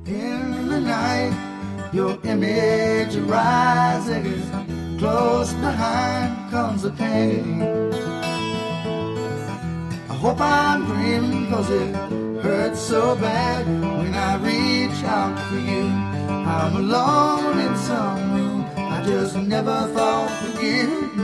In the night, your image rises. Close behind comes the pain. I hope I'm dreaming, cause it hurts so bad when I reach out for you. I'm alone in some room I just never thought would give